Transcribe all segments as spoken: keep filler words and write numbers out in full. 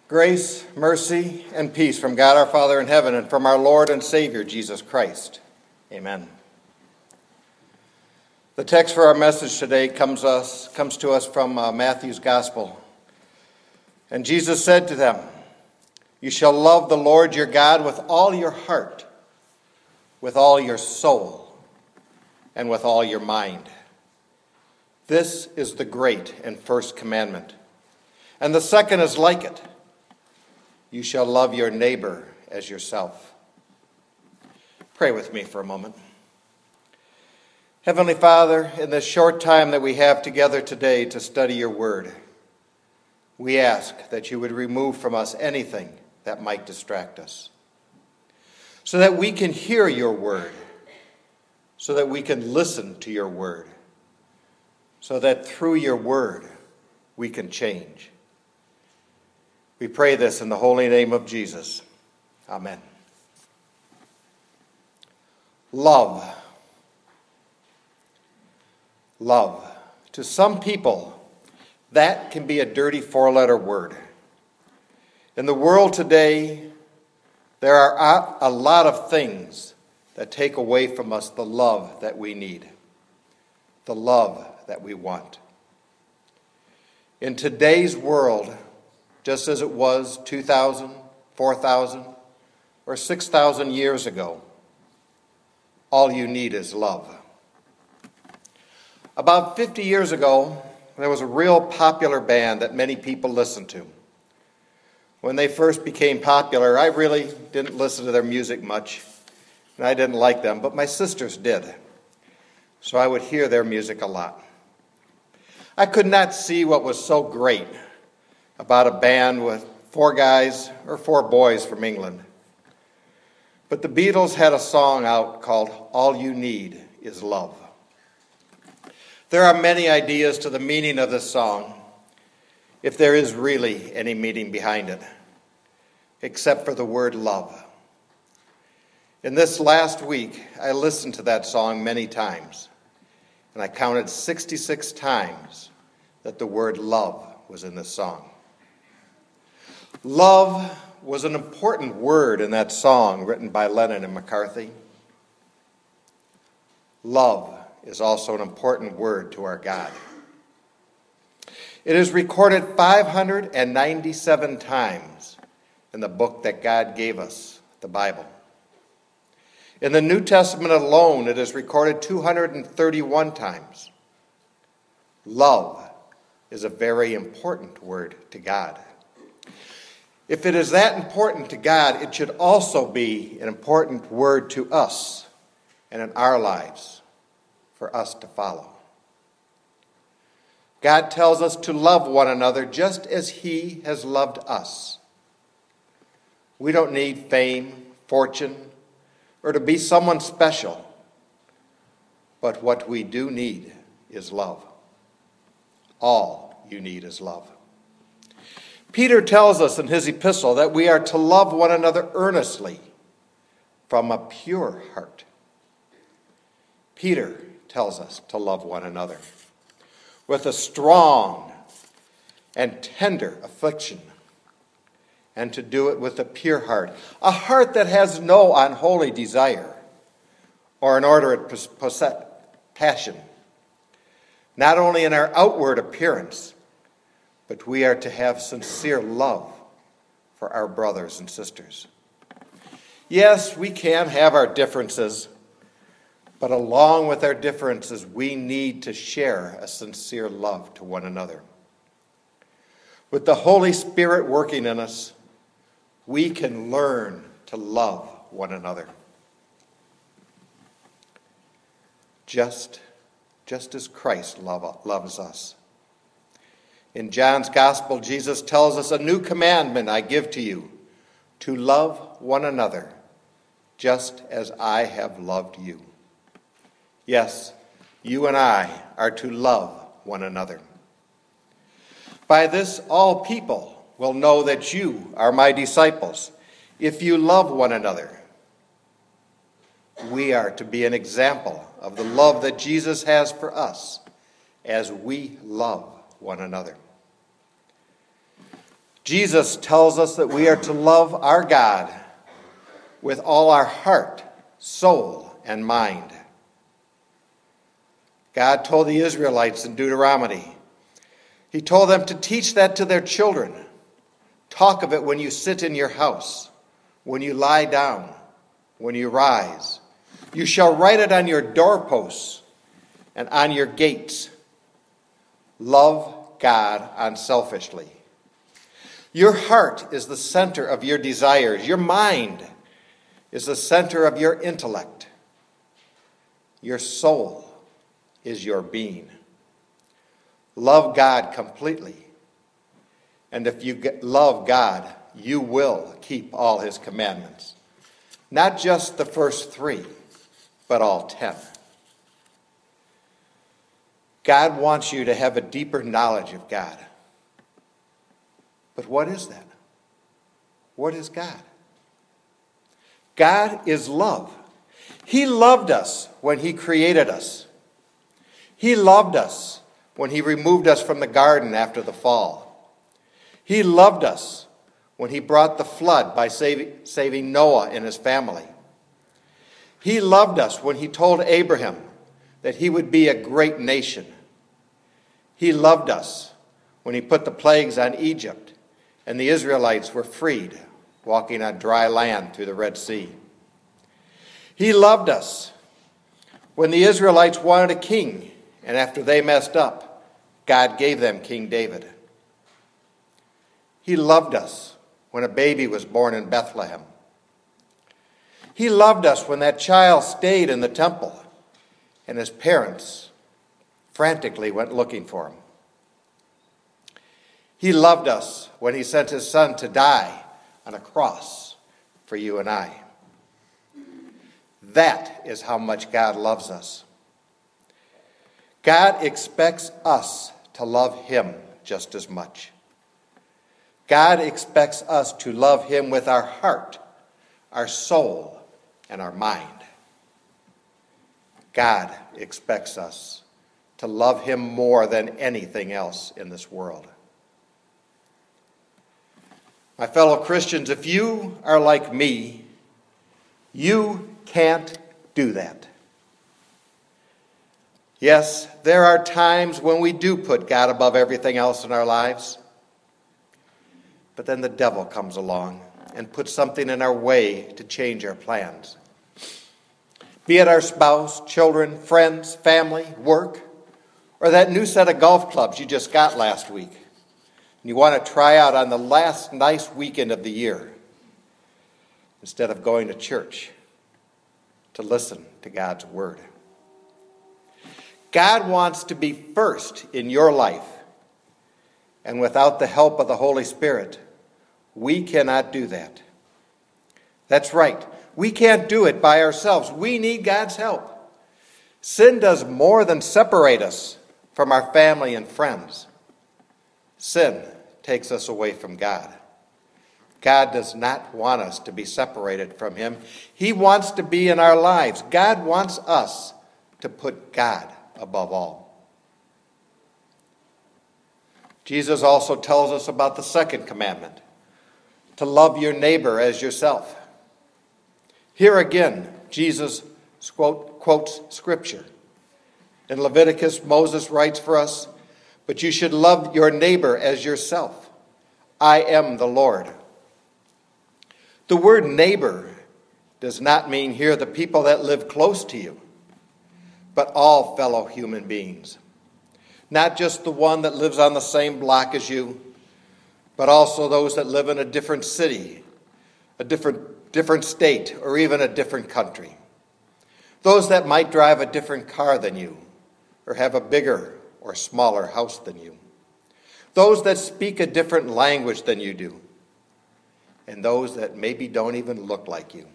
Grace, mercy, and peace from God our Father in heaven and from our Lord and Savior, Jesus Christ. Amen. The text for our message today comes, us, comes to us from uh, Matthew's Gospel. And Jesus said to them, "You shall love the Lord your God with all your heart, with all your soul, and with all your mind. This is the great and first commandment. And the second is like it. You shall love your neighbor as yourself." Pray with me for a moment. Heavenly Father, in this short time that we have together today to study your word, we ask that you would remove from us anything that might distract us, so that we can hear your word, so that we can listen to your word, so that through your word we can change. We pray this in the holy name of Jesus. Amen. Love. Love. To some people, that can be a dirty four-letter word. In the world today, there are a lot of things that take away from us the love that we need, the love that we want. In today's world, just as it was two thousand, four thousand, or six thousand years ago, all you need is love. About fifty years ago, there was a real popular band that many people listened to. When they first became popular, I really didn't listen to their music much, and I didn't like them, but my sisters did. So I would hear their music a lot. I could not see what was so great about a band with four guys or four boys from England. But the Beatles had a song out called "All You Need Is Love." There are many ideas to the meaning of this song, if there is really any meaning behind it, except for the word love. In this last week, I listened to that song many times, and I counted sixty-six times that the word love was in this song. Love was an important word in that song written by Lennon and McCarthy. Love is also an important word to our God. It is recorded five hundred ninety-seven times in the book that God gave us, the Bible. In the New Testament alone, it is recorded two hundred thirty-one times. Love is a very important word to God. If it is that important to God, it should also be an important word to us and in our lives for us to follow. God tells us to love one another just as he has loved us. We don't need fame, fortune, or to be someone special. But what we do need is love. All you need is love. Peter tells us in his epistle that we are to love one another earnestly from a pure heart. Peter tells us to love one another with a strong and tender affection, and to do it with a pure heart, a heart that has no unholy desire or inordinate passion, not only in our outward appearance, but we are to have sincere love for our brothers and sisters. Yes, we can have our differences, but along with our differences, we need to share a sincere love to one another. With the Holy Spirit working in us, we can learn to love one another. Just, just as Christ love, loves us. In John's Gospel, Jesus tells us, "A new commandment I give to you, to love one another, just as I have loved you." Yes, you and I are to love one another. By this, all people will know that you are my disciples, if you love one another. We are to be an example of the love that Jesus has for us as we love one another. Jesus tells us that we are to love our God with all our heart, soul, and mind. God told the Israelites in Deuteronomy, he told them to teach that to their children. Talk of it when you sit in your house, when you lie down, when you rise. You shall write it on your doorposts and on your gates. Love God unselfishly. Your heart is the center of your desires. Your mind is the center of your intellect. Your soul is your being. Love God completely. And if you love God, you will keep all his commandments. Not just the first three, but all ten. God wants you to have a deeper knowledge of God. But what is that? What is God? God is love. He loved us when he created us. He loved us when he removed us from the garden after the fall. He loved us when he brought the flood by saving, saving Noah and his family. He loved us when he told Abraham that he would be a great nation. He loved us when he put the plagues on Egypt and the Israelites were freed, walking on dry land through the Red Sea. He loved us when the Israelites wanted a king, and after they messed up, God gave them King David. He loved us when a baby was born in Bethlehem. He loved us when that child stayed in the temple and his parents frantically went looking for him. He loved us when he sent his son to die on a cross for you and I. That is how much God loves us. God expects us to love him just as much. God expects us to love him with our heart, our soul, and our mind. God expects us to love him more than anything else in this world. My fellow Christians, if you are like me, you can't do that. Yes, there are times when we do put God above everything else in our lives. But then the devil comes along and puts something in our way to change our plans. Be it our spouse, children, friends, family, work, or that new set of golf clubs you just got last week. And you want to try out on the last nice weekend of the year instead of going to church to listen to God's word. God wants to be first in your life. And without the help of the Holy Spirit, we cannot do that. That's right. We can't do it by ourselves. We need God's help. Sin does more than separate us from our family and friends. Sin takes us away from God. God does not want us to be separated from him. He wants to be in our lives. God wants us to put God above all. Jesus also tells us about the second commandment, to love your neighbor as yourself. Here again, Jesus quote, quotes Scripture. In Leviticus, Moses writes for us, "But you should love your neighbor as yourself. I am the Lord." The word neighbor does not mean here the people that live close to you, but all fellow human beings. Not just the one that lives on the same block as you, but also those that live in a different city, a different, different state, or even a different country. Those that might drive a different car than you, or have a bigger or smaller house than you. Those that speak a different language than you do, and those that maybe don't even look like you.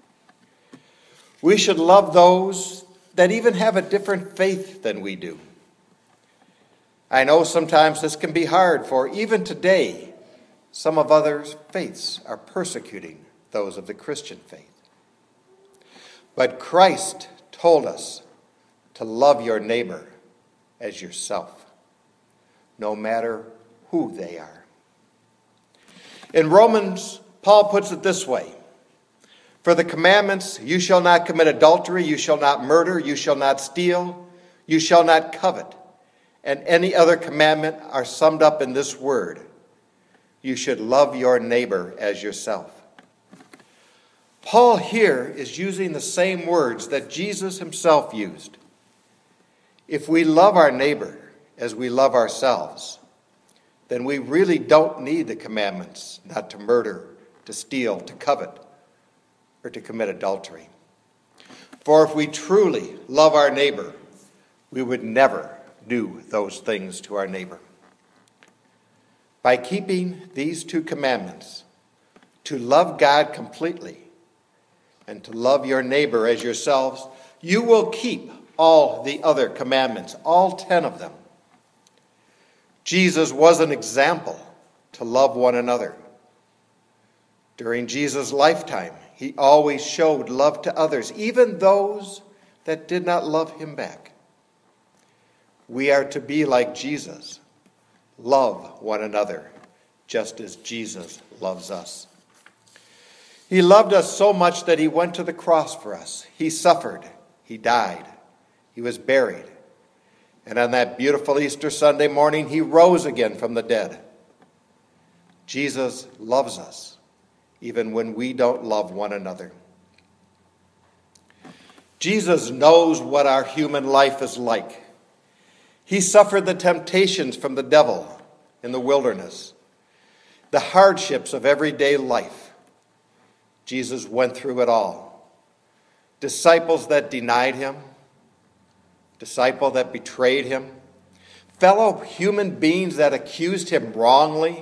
We should love those that even have a different faith than we do. I know sometimes this can be hard, for even today, some of others' faiths are persecuting those of the Christian faith. But Christ told us to love your neighbor as yourself, no matter who they are. In Romans, Paul puts it this way: for the commandments, you shall not commit adultery, you shall not murder, you shall not steal, you shall not covet, and any other commandment are summed up in this word: you should love your neighbor as yourself. Paul here is using the same words that Jesus himself used. If we love our neighbor as we love ourselves, then we really don't need the commandments not to murder, to steal, to covet, or to commit adultery. For if we truly love our neighbor, we would never do those things to our neighbor. By keeping these two commandments, to love God completely and to love your neighbor as yourselves, you will keep all the other commandments, all ten of them. Jesus was an example to love one another. During Jesus' lifetime, he always showed love to others, even those that did not love him back. We are to be like Jesus, love one another, just as Jesus loves us. He loved us so much that he went to the cross for us. He suffered, he died, he was buried. And on that beautiful Easter Sunday morning, he rose again from the dead. Jesus loves us, even when we don't love one another. Jesus knows what our human life is like. He suffered the temptations from the devil in the wilderness, the hardships of everyday life. Jesus went through it all. Disciples that denied him, disciple that betrayed him, fellow human beings that accused him wrongly.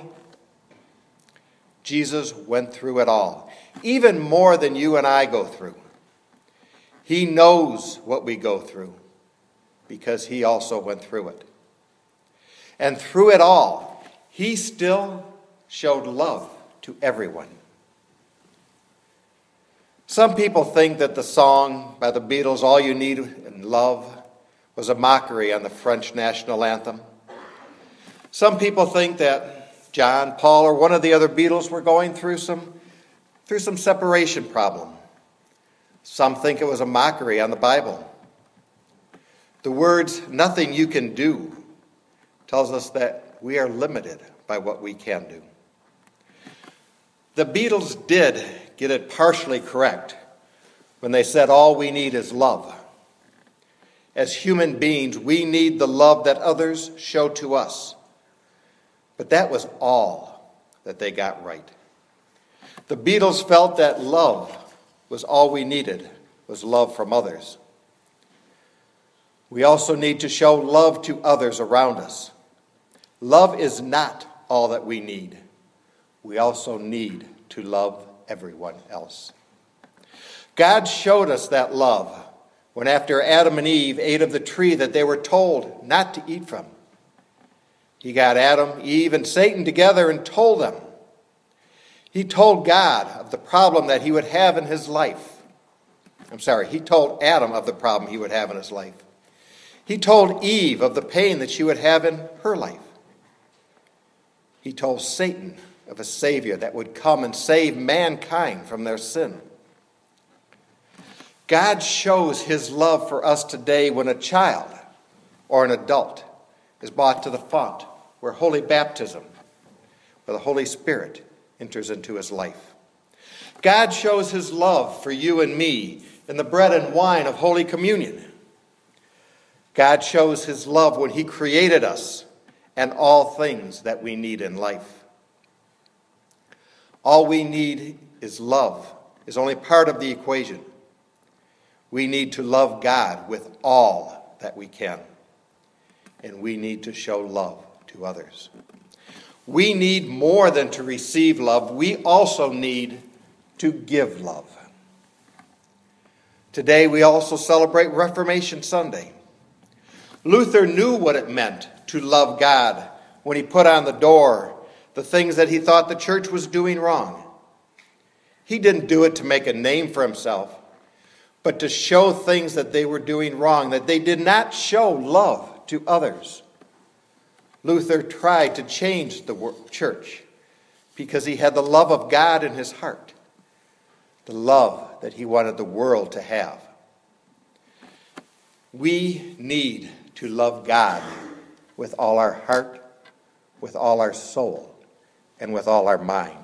Jesus went through it all, even more than you and I go through. He knows what we go through because he also went through it. And through it all, he still showed love to everyone. Some people think that the song by the Beatles, All You Need in Love, was a mockery on the French national anthem. Some people think that John, Paul, or one of the other Beatles were going through some, through some separation problem. Some think it was a mockery on the Bible. The words, nothing you can do, tells us that we are limited by what we can do. The Beatles did get it partially correct when they said all we need is love. As human beings, we need the love that others show to us. But that was all that they got right. The Beatles felt that love was all we needed, was love from others. We also need to show love to others around us. Love is not all that we need. We also need to love everyone else. God showed us that love when after Adam and Eve ate of the tree that they were told not to eat from. He got Adam, Eve, and Satan together and told them. He told God of the problem that he would have in his life. I'm sorry, he told Adam of the problem he would have in his life. He told Eve of the pain that she would have in her life. He told Satan of a Savior that would come and save mankind from their sin. God shows his love for us today when a child or an adult is brought to the font where holy baptism, where the Holy Spirit enters into his life. God shows his love for you and me in the bread and wine of Holy Communion. God shows his love when he created us and all things that we need in life. All we need is love, is only part of the equation. We need to love God with all that we can. And we need to show love to others. We need more than to receive love. We also need to give love. Today we also celebrate Reformation Sunday. Luther knew what it meant to love God when he put on the door the things that he thought the church was doing wrong. He didn't do it to make a name for himself, but to show things that they were doing wrong, that they did not show love to others. Luther tried to change the church, because he had the love of God in his heart, the love that he wanted the world to have. We need to love God with all our heart, with all our soul, and with all our mind.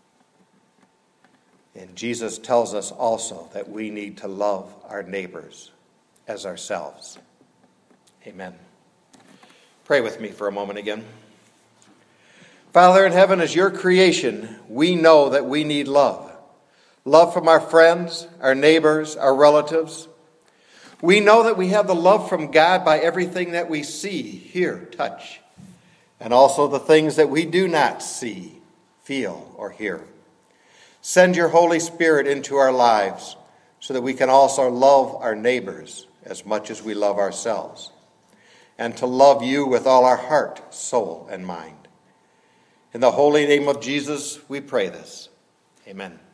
And Jesus tells us also that we need to love our neighbors as ourselves. Amen. Pray with me for a moment again. Father in heaven, as your creation, we know that we need love. Love from our friends, our neighbors, our relatives. We know that we have the love from God by everything that we see, hear, touch, and also the things that we do not see, feel, or hear. Send your Holy Spirit into our lives so that we can also love our neighbors as much as we love ourselves, and to love you with all our heart, soul, and mind. In the holy name of Jesus, we pray this. Amen.